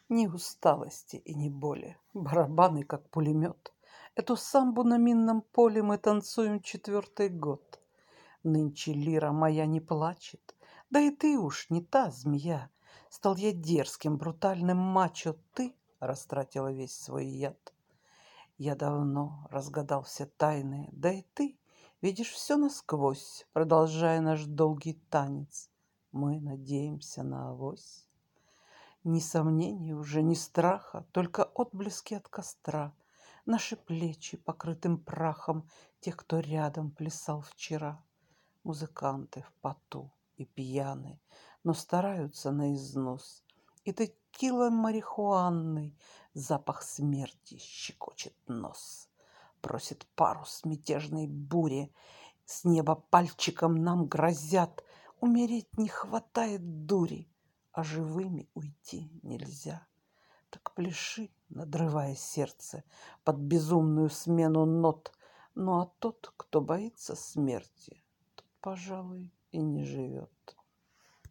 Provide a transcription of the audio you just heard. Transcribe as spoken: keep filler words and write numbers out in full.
Ни усталости и ни боли, барабаны как пулемет. Эту самбу на минном поле мы танцуем четвертый год. Нынче лира моя не плачет, да и ты уж не та змея. Стал я дерзким, брутальным мачо, ты растратила весь свой яд. Я давно разгадал все тайны, да и ты видишь все насквозь, продолжая наш долгий танец. Мы надеемся на авось. Ни сомнений уже, ни страха, только отблески от костра. Наши плечи покрытым прахом тех, кто рядом плясал вчера. Музыканты в поту и пьяны, но стараются на износ. И текила марихуанный запах смерти щекочет нос. Просит парус мятежной бури, с неба пальчиком нам грозят. Умереть не хватает дури, а живыми уйти нельзя. Так пляши, надрывая сердце под безумную смену нот. Ну а тот, кто боится смерти, тот, пожалуй, и не живет.